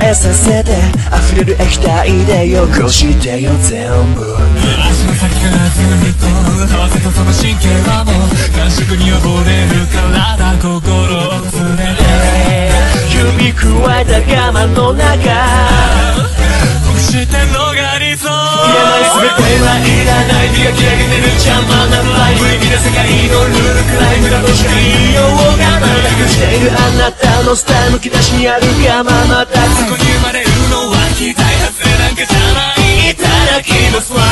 えさせて溢れる液体で汚してよ全部。 足の先からずっと合わせたその神経はもう感触に溺れる体心を連れて指くわえた我慢の中ほぐして逃りそう。 いらない全てはいらない磨き上げてる邪魔なライブ。無意味な世界のルールクライムだとしか言いようがない。隠しているあなたのスタイルむき出しにあるがままだ。 そこに生まれるのは期待外れなんかじゃない。いただきますわ。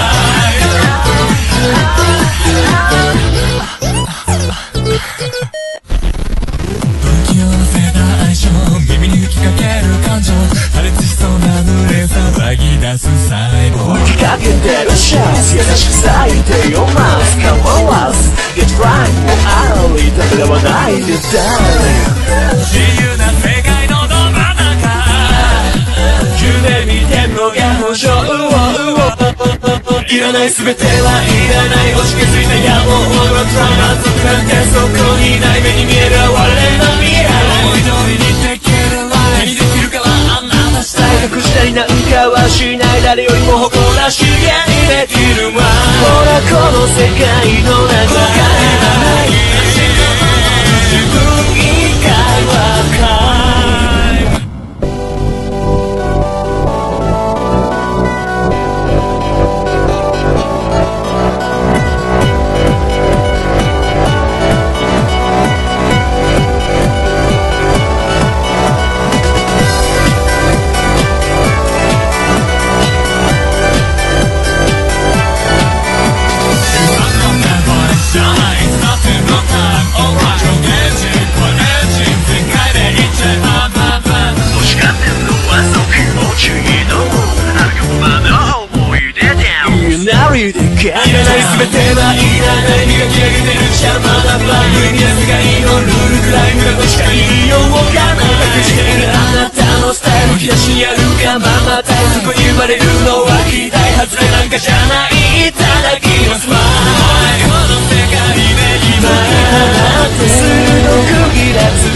不器用なせた愛情耳に吹きかける感情破裂しそうな濡れ騒ぎ出す細胞吹きかけてるシャツ優しく咲いてよマウス Come on let's get right もうありためらわないで Darling 自由な世界のど真ん中夢見てんのが保証いらない全てはいらない押し気づいた野望は満足なんてそこにない目に見える我の未来思い通りにできるライフにできるからあんな話したい隠したりなんかはしない誰よりも誇らしげにできるわほらこの世界の中で自分以外はいらない全てはいらない磨き上げてる邪魔な番組や世界のルールクライムだとしか言いようがない隠しているあなたのスタイルむき出しにあるがままだそこに生まれるのは期待外れなんかじゃない。いただきますわこの世界で今鋭く切らず